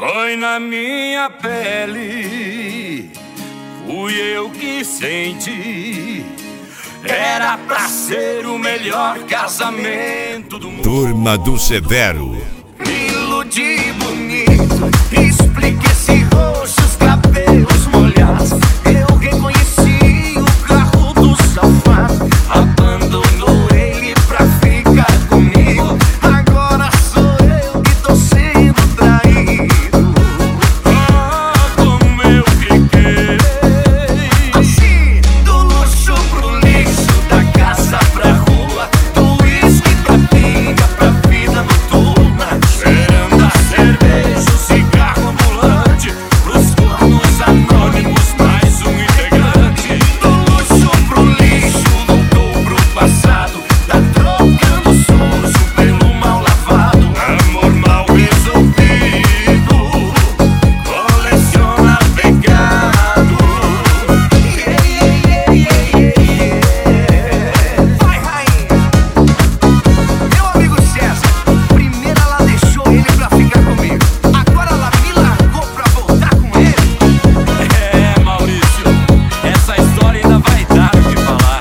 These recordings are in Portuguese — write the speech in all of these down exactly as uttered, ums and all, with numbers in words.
Foi na minha pele, fui eu que senti. Era pra ser o melhor casamento do mundo. Turma do Severo. Me iludi bonito, explique esse rosto, os cabelos molhados. Eu reconheci o carro do safado, abandonou ele pra ficar comigo. Agora sou eu que tô sendo traído. Ah, como eu fiquei assim, do luxo pro lixo, da casa pra rua, do uísque pra pinga, pra vida noturna, cheirando a cerveja, o cigarro ambulante, pros cornos anônimos, mais um integrante. Do luxo pro lixo, voltou pro passado, tá trocando sujo pelo mal lavado. Amor mal resolvido, coleciona pecado. Yeah, yeah, yeah, yeah, yeah. Vai, rainha. Meu amigo César, primeiro ela deixou ele pra ficar comigo, agora ela me largou pra voltar com ele. É, Maurício, essa história ainda vai dar o que falar.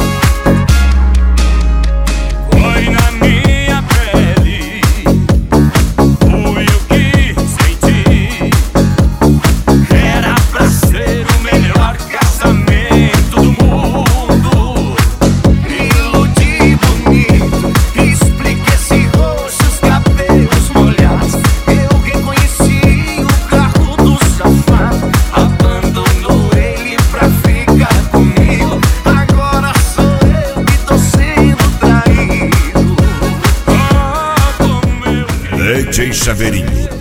Foi na minha pele, fui o que senti. Era pra ser o melhor casamento do mundo. Me iludi bonito, explique esse rosto, os cabelos molhados. Eu reconheci o carro do safado, abandonou ele pra ficar comigo. Agora sou eu que tô sendo traído. Ah, como eu D J Chaveirinho.